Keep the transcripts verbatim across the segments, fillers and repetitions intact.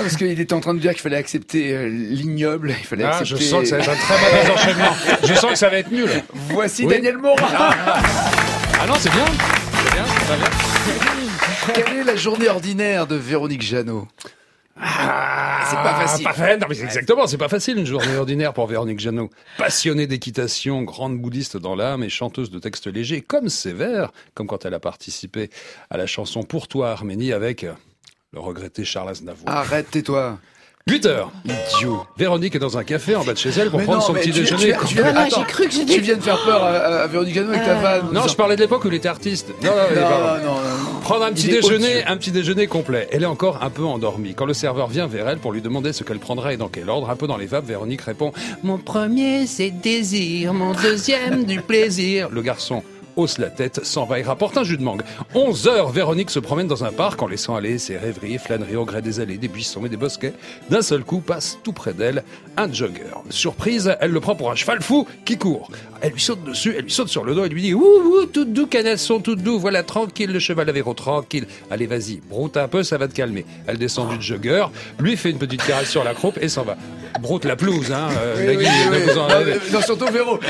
parce qu'il était en train de dire qu'il fallait accepter euh, l'ignoble. Il fallait Ah, accepter... je sens que ça va être un très mauvais enchaînement. Je sens que ça va être nul. Voici Oui. Daniel Morin. Ah, ah. Ah non, c'est bien. C'est bien, c'est très bien. Quelle est la journée ordinaire de Véronique Jeannot? Ah, c'est pas facile. Pas fa- non, mais c'est exactement, c'est pas facile une journée ordinaire pour Véronique Jeannot. Passionnée d'équitation, grande bouddhiste dans l'âme et chanteuse de textes légers, comme sévère, comme quand elle a participé à la chanson Pour toi Arménie avec euh, le regretté Charles Aznavour. Arrête, tais-toi. huit heures. Idiot. Véronique est dans un café en bas de chez elle pour Mais prendre non, son mais petit tu- déjeuner. tu- tu- Voilà, attends, j'ai cru que j'ai Tu dit- viens de faire peur à, à Véronique Jeannot avec ta vanne. Non, je parlais de l'époque où il était artiste. Non, non, il est Non, pas- non, non, non. Prendre un petit Il est déjeuner, au-dessus. un petit déjeuner complet. Elle est encore un peu endormie. Quand le serveur vient vers elle pour lui demander ce qu'elle prendra et dans quel ordre, un peu dans les vapes, Véronique répond « Mon premier, c'est désir. Mon deuxième, du plaisir. » Le garçon hausse la tête, s'en va et rapporte un jus de mangue. onze heures, Véronique se promène dans un parc en laissant aller ses rêveries et flâneries au gré des allées, des buissons et des bosquets. D'un seul coup, passe tout près d'elle un jogger. Surprise, elle le prend pour un cheval fou qui court. Elle lui saute dessus, elle lui saute sur le dos et lui dit « Ouh, ouh, tout doux, canasson, tout doux, voilà, tranquille, le cheval à véro, tranquille. Allez, vas-y, broute un peu, ça va te calmer. » Elle descend du jogger, lui fait une petite caresse sur la croupe et s'en va. Broute la pelouse, hein, euh, Oui, la oui, guide, oui, ne oui. vous en Non, rêvez. mais- non, surtout Véro.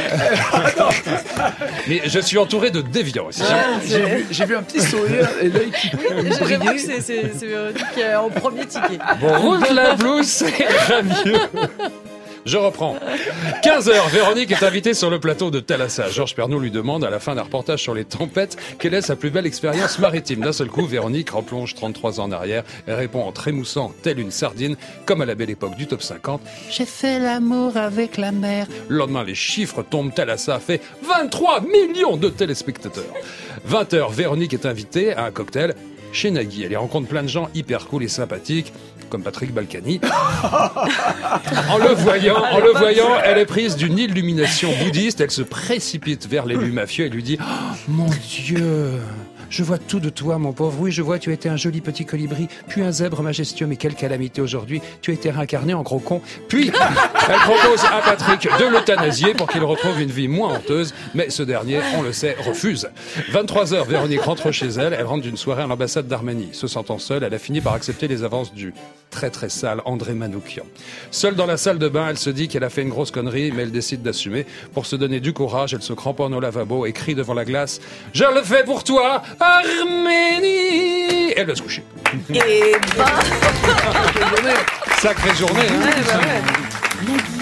Mais je suis entouré de déviants ici. J'ai vu, j'ai vu un petit sourire et l'œil qui J'avoue que brillait. c'est, c'est, c'est Véronique qui est en premier ticket. Broute la blouse, c'est très mieux. Je reprends. quinze heures, Véronique est invitée sur le plateau de Thalassa. Georges Pernaut lui demande, à la fin d'un reportage sur les tempêtes, quelle est sa plus belle expérience maritime. D'un seul coup, Véronique replonge trente-trois ans en arrière et répond en trémoussant, telle une sardine, comme à la belle époque du top cinquante. J'ai fait l'amour avec la mer. Le lendemain, les chiffres tombent. Thalassa a fait vingt-trois millions de téléspectateurs. vingt heures, Véronique est invitée à un cocktail chez Nagui. Elle y rencontre plein de gens hyper cool et sympathiques, comme Patrick Balkany. En le voyant, en le voyant, elle est prise d'une illumination bouddhiste. Elle se précipite vers l'élu mafieux et lui dit oh, « Mon Dieu, je vois tout de toi, mon pauvre. Oui, je vois, tu étais un joli petit colibri, puis un zèbre majestueux, mais quelle calamité aujourd'hui. Tu as été réincarné en gros con. » Puis, elle propose à Patrick de l'euthanasier pour qu'il retrouve une vie moins honteuse, mais ce dernier, on le sait, refuse. vingt-trois heures, Véronique rentre chez elle. Elle rentre d'une soirée à l'ambassade d'Arménie. Se sentant seule, elle a fini par accepter les avances du très très sale André Manoukian. Seule dans la salle de bain, elle se dit qu'elle a fait une grosse connerie, mais elle décide d'assumer. Pour se donner du courage, elle se cramponne au lavabo et crie devant la glace « Je le fais pour toi, Arménie !» Elle va se coucher. Et bah, Sacrée journée, hein. ouais, bah ouais.